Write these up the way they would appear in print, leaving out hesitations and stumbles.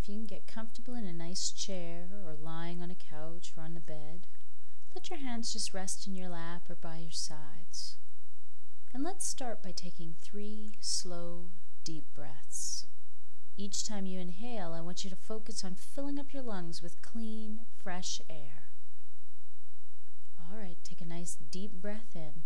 if you can get comfortable in a nice chair or lying on a couch or on the bed, let your hands just rest in your lap or by your sides. And let's start by taking 3 slow, deep breaths. Each time you inhale, I want you to focus on filling up your lungs with clean, fresh air. All right, take a nice deep breath in.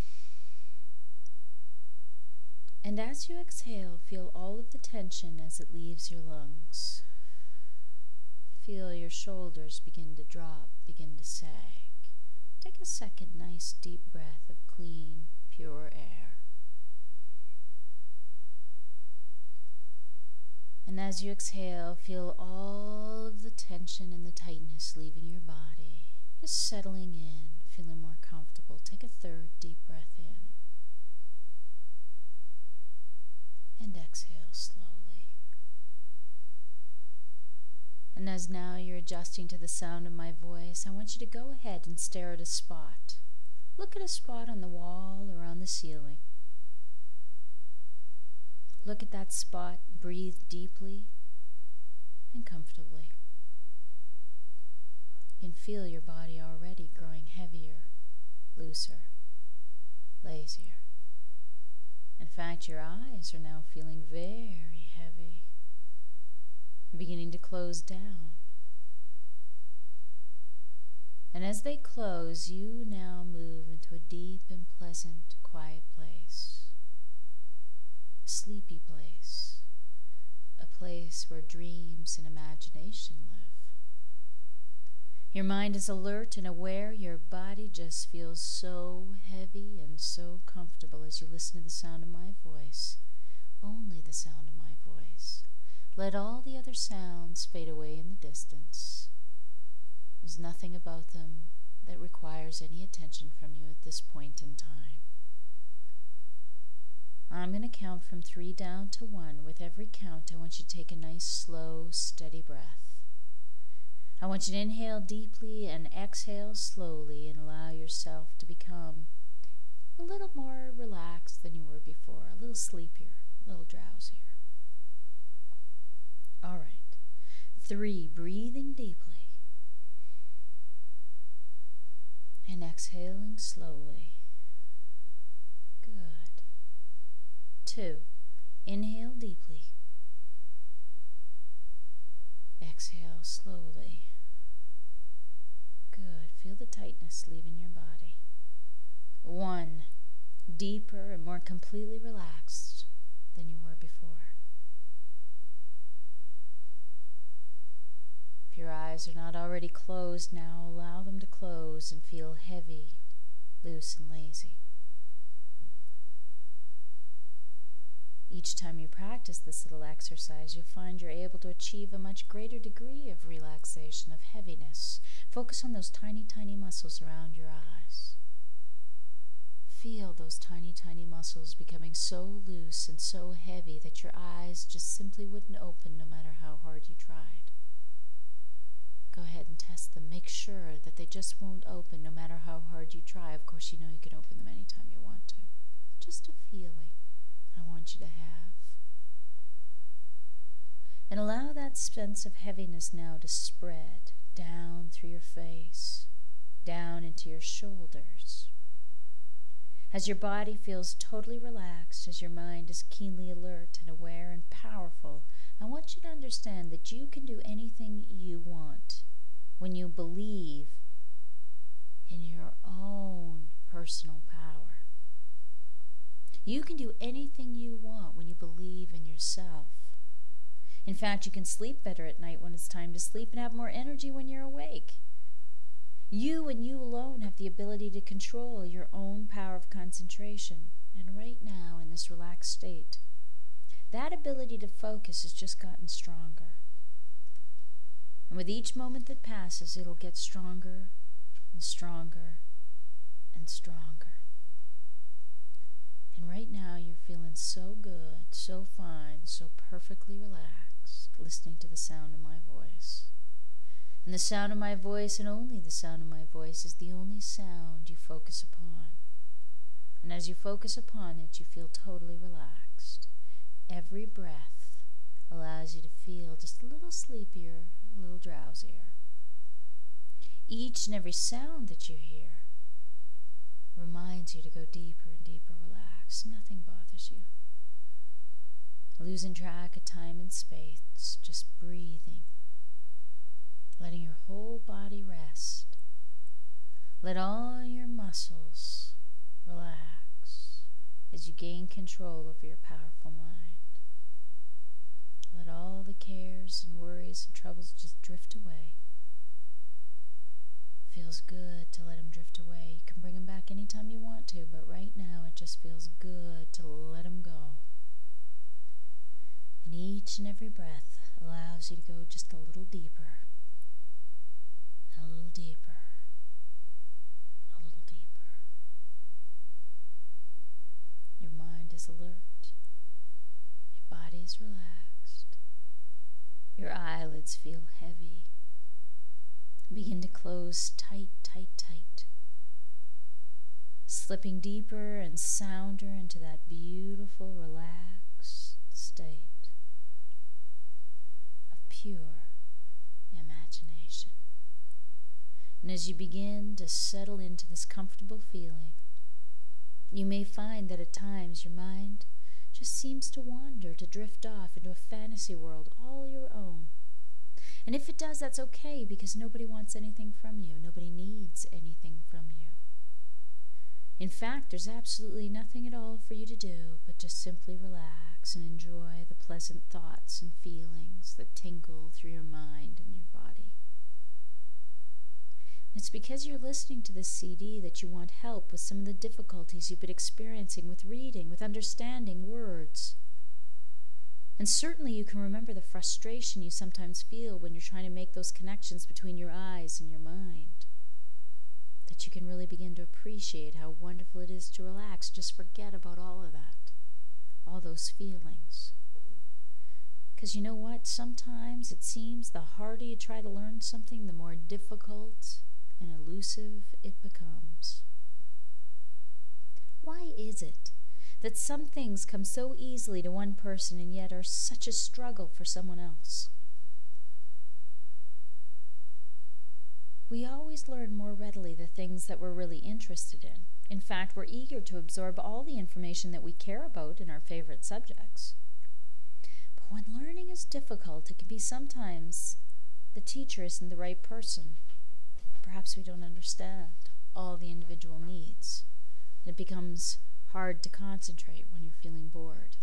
And as you exhale, feel all of the tension as it leaves your lungs. Feel your shoulders begin to drop, begin to sag. Take a second nice deep breath of clean, pure air. And as you exhale, feel all of the tension and the tightness leaving your body. Just settling in, feeling more comfortable. Take a third deep breath in. And exhale slowly. And as now you're adjusting to the sound of my voice, I want you to go ahead and stare at a spot. Look at a spot on the wall or on the ceiling. Look at that spot, breathe deeply and comfortably. You can feel your body already growing heavier, looser, lazier. In fact, your eyes are now feeling very heavy, beginning to close down. And as they close, you now move into a deep and pleasant, quiet place. A sleepy place. A place where dreams and imagination live. Your mind is alert and aware. Your body just feels so heavy and so comfortable as you listen to the sound of my voice. Only the sound of my voice. Let all the other sounds fade away in the distance. There's nothing about them that requires any attention from you at this point in time. I'm going to count from 3 down to 1. With every count, I want you to take a nice, slow, steady breath. I want you to inhale deeply and exhale slowly and allow yourself to become a little more relaxed than you were before, a little sleepier, a little drowsier. All right. 3, breathing deeply and exhaling slowly. Good. 2, inhale deeply. Exhale slowly. Good. Feel the tightness leaving your body. 1, deeper and more completely relaxed than you were before. If your eyes are not already closed now, allow them to close and feel heavy, loose, and lazy. Each time you practice this little exercise, you'll find you're able to achieve a much greater degree of relaxation, of heaviness. Focus on those tiny, tiny muscles around your eyes. Feel those tiny, tiny muscles becoming so loose and so heavy that your eyes just simply wouldn't open no matter how hard you tried. Go ahead and test them. Make sure that they just won't open no matter how hard you try. Of course, you know you can open them anytime you want to. Just a feeling I want you to have. And allow that sense of heaviness now to spread down through your face, down into your shoulders. As your body feels totally relaxed, as your mind is keenly alert and aware and powerful, I want you to understand that you can do anything you want when you believe in your own personal power. You can do anything you want when you believe in yourself. In fact, you can sleep better at night when it's time to sleep and have more energy when you're awake. You and you alone have the ability to control your own power of concentration. And right now, in this relaxed state, that ability to focus has just gotten stronger. And with each moment that passes, it'll get stronger and stronger and stronger. And right now, you're feeling so good, so fine, so perfectly relaxed, listening to the sound of my voice. And the sound of my voice, and only the sound of my voice, is the only sound you focus upon. And as you focus upon it, you feel totally relaxed. Every breath allows you to feel just a little sleepier, a little drowsier. Each and every sound that you hear reminds you to go deeper and deeper relaxed. Nothing bothers you. Losing track of time and space, just breathing. Letting your whole body rest. Let all your muscles relax as you gain control over your powerful mind. Let all the cares and worries and troubles just drift away. Feels good to let them drift away. You can bring them back anytime you want to, but right now it just feels good to let them go. And each and every breath allows you to go just a little deeper, a little deeper, a little deeper. Your mind is alert. Your body is relaxed. Your eyelids feel heavy. Begin to close tight, tight, tight. Slipping deeper and sounder into that beautiful, relaxed state of pure imagination. And as you begin to settle into this comfortable feeling, you may find that at times your mind just seems to wander, to drift off into a fantasy world all your own. And if it does, that's okay, because nobody wants anything from you. Nobody needs anything from you. In fact, there's absolutely nothing at all for you to do but just simply relax and enjoy the pleasant thoughts and feelings that tingle through your mind and your body. And it's because you're listening to this CD that you want help with some of the difficulties you've been experiencing with reading, with understanding words. And certainly you can remember the frustration you sometimes feel when you're trying to make those connections between your eyes and your mind. That you can really begin to appreciate how wonderful it is to relax, just forget about all of that, all those feelings. Because you know what? Sometimes it seems the harder you try to learn something, the more difficult and elusive it becomes. Why is it that some things come so easily to one person and yet are such a struggle for someone else? We always learn more readily the things that we're really interested in. In fact, we're eager to absorb all the information that we care about in our favorite subjects. But when learning is difficult, it can be sometimes the teacher isn't the right person. Perhaps we don't understand all the individual needs. It becomes hard to concentrate when you're feeling bored.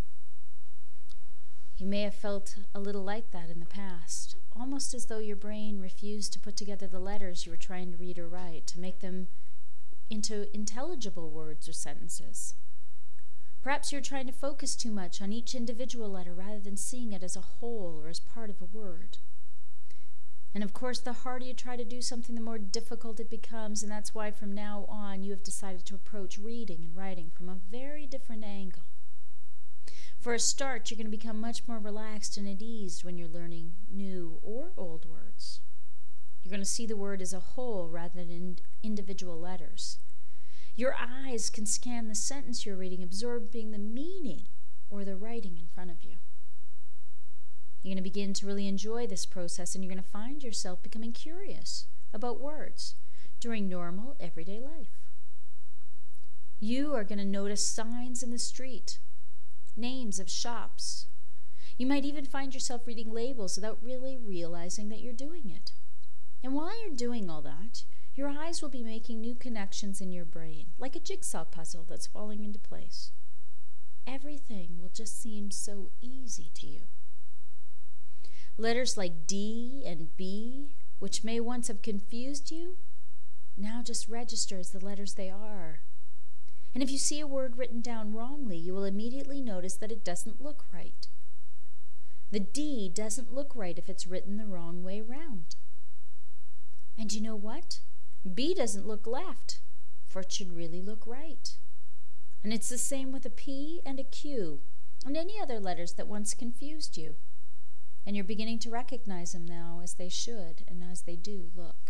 You may have felt a little like that in the past, almost as though your brain refused to put together the letters you were trying to read or write, to make them into intelligible words or sentences. Perhaps you're trying to focus too much on each individual letter rather than seeing it as a whole or as part of a word. And of course, the harder you try to do something, the more difficult it becomes, and that's why from now on you have decided to approach reading and writing from a very different angle. For a start, you're going to become much more relaxed and at ease when you're learning new or old words. You're going to see the word as a whole rather than in individual letters. Your eyes can scan the sentence you're reading, absorbing the meaning or the writing in front of you. You're going to begin to really enjoy this process, and you're going to find yourself becoming curious about words during normal, everyday life. You are going to notice signs in the street, names of shops. You might even find yourself reading labels without really realizing that you're doing it. And while you're doing all that, your eyes will be making new connections in your brain, like a jigsaw puzzle that's falling into place. Everything will just seem so easy to you. Letters like D and B, which may once have confused you, now just register as the letters they are. And if you see a word written down wrongly, you will immediately notice that it doesn't look right. The D doesn't look right if it's written the wrong way round. And you know what? B doesn't look left, for it should really look right. And it's the same with a P and a Q, and any other letters that once confused you. And you're beginning to recognize them now as they should and as they do look.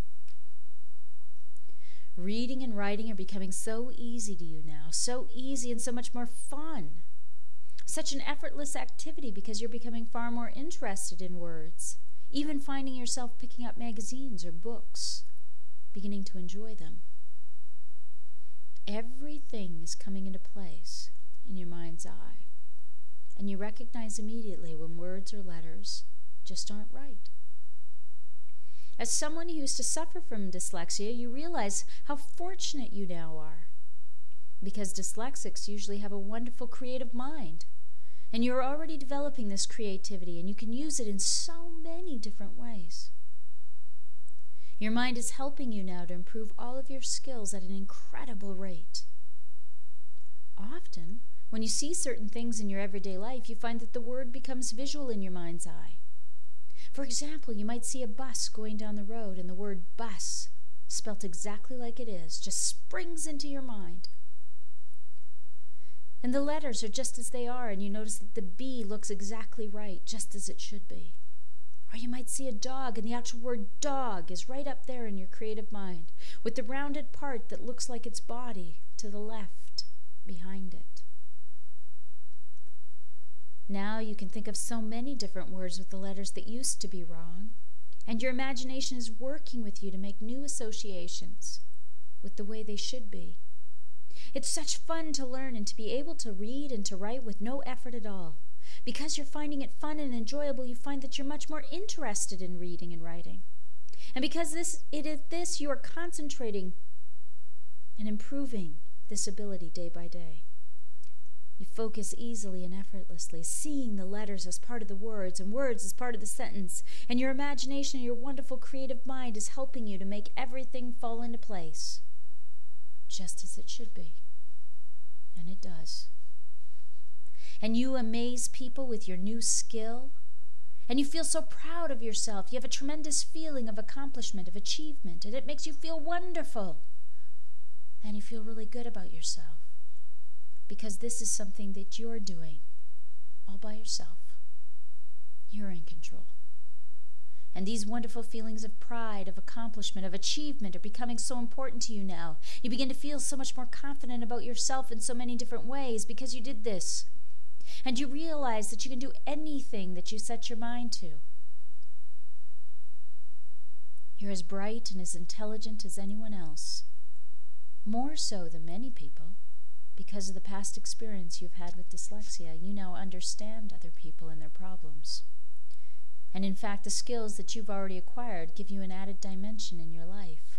Reading and writing are becoming so easy to you now, so easy and so much more fun. Such an effortless activity because you're becoming far more interested in words, even finding yourself picking up magazines or books, beginning to enjoy them. Everything is coming into place in your mind's eye, and you recognize immediately when words or letters just aren't right. As someone who used to suffer from dyslexia, you realize how fortunate you now are, because dyslexics usually have a wonderful creative mind, and you're already developing this creativity, and you can use it in so many different ways. Your mind is helping you now to improve all of your skills at an incredible rate. Often, when you see certain things in your everyday life, you find that the word becomes visual in your mind's eye. For example, you might see a bus going down the road, and the word bus, spelt exactly like it is, just springs into your mind. And the letters are just as they are, and you notice that the B looks exactly right, just as it should be. Or you might see a dog, and the actual word dog is right up there in your creative mind, with the rounded part that looks like its body to the left behind it. Now you can think of so many different words with the letters that used to be wrong, and your imagination is working with you to make new associations with the way they should be. It's such fun to learn and to be able to read and to write with no effort at all. Because you're finding it fun and enjoyable, you find that you're much more interested in reading and writing. And because you are concentrating and improving this ability day by day. You focus easily and effortlessly, seeing the letters as part of the words and words as part of the sentence, and your imagination and your wonderful creative mind is helping you to make everything fall into place, just as it should be. And it does. And you amaze people with your new skill, and you feel so proud of yourself. You have a tremendous feeling of accomplishment, of achievement, and it makes you feel wonderful. And you feel really good about yourself, because this is something that you're doing all by yourself. You're in control. And these wonderful feelings of pride, of accomplishment, of achievement are becoming so important to you now. You begin to feel so much more confident about yourself in so many different ways because you did this. And you realize that you can do anything that you set your mind to. You're as bright and as intelligent as anyone else. More so than many people, because of the past experience you've had with dyslexia. You now understand other people and their problems. And in fact, the skills that you've already acquired give you an added dimension in your life.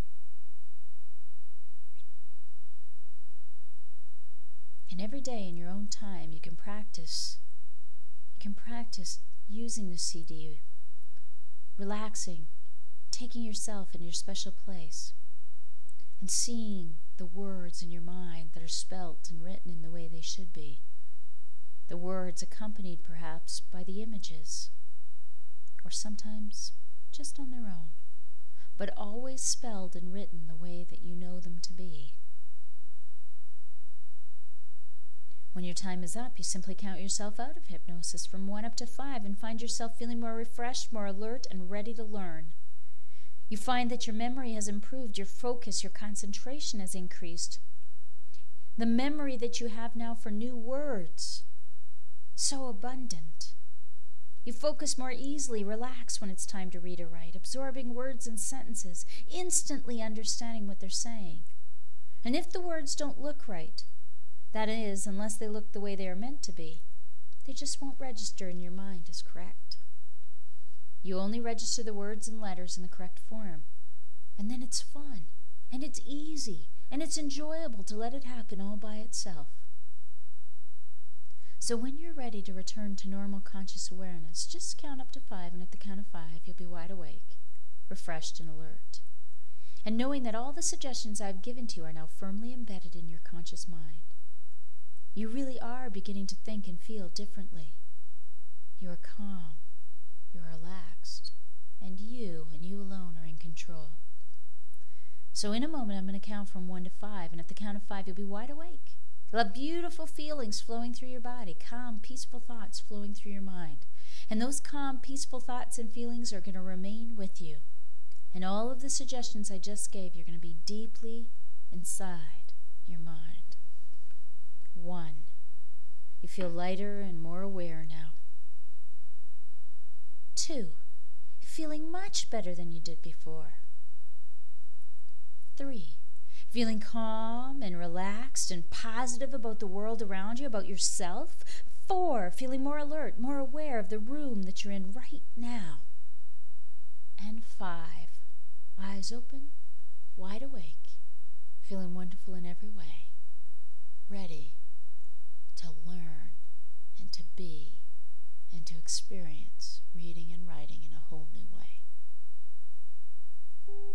And every day in your own time, you can practice. You can practice using the CD, relaxing, taking yourself in your special place, and seeing the words in your mind that are spelt and written in the way they should be. The words accompanied perhaps by the images, or sometimes just on their own, but always spelled and written the way that you know them to be. When your time is up, you simply count yourself out of hypnosis from 1 up to 5 and find yourself feeling more refreshed, more alert, and ready to learn. You find that your memory has improved, your focus, your concentration has increased. The memory that you have now for new words, so abundant. You focus more easily, relax when it's time to read or write, absorbing words and sentences, instantly understanding what they're saying. And if the words don't look right, that is, unless they look the way they are meant to be, they just won't register in your mind as correct. You only register the words and letters in the correct form. And then it's fun, and it's easy, and it's enjoyable to let it happen all by itself. So when you're ready to return to normal conscious awareness, just count up to 5, and at the count of 5, you'll be wide awake, refreshed and alert. And knowing that all the suggestions I've given to you are now firmly embedded in your conscious mind. You really are beginning to think and feel differently. You are calm, you are relaxed, and you alone are in control. So in a moment, I'm going to count from 1 to 5, and at the count of 5, you'll be wide awake. You'll have beautiful feelings flowing through your body, calm, peaceful thoughts flowing through your mind. And those calm, peaceful thoughts and feelings are going to remain with you. And all of the suggestions I just gave you are going to be deeply inside your mind. 1. You feel lighter and more aware now. 2. Feeling much better than you did before. 3. Feeling calm and relaxed and positive about the world around you, about yourself. 4. Feeling more alert, more aware of the room that you're in right now. And 5. Eyes open, wide awake, feeling wonderful in every way, ready to learn and to be and to experience reading and writing in a whole new way.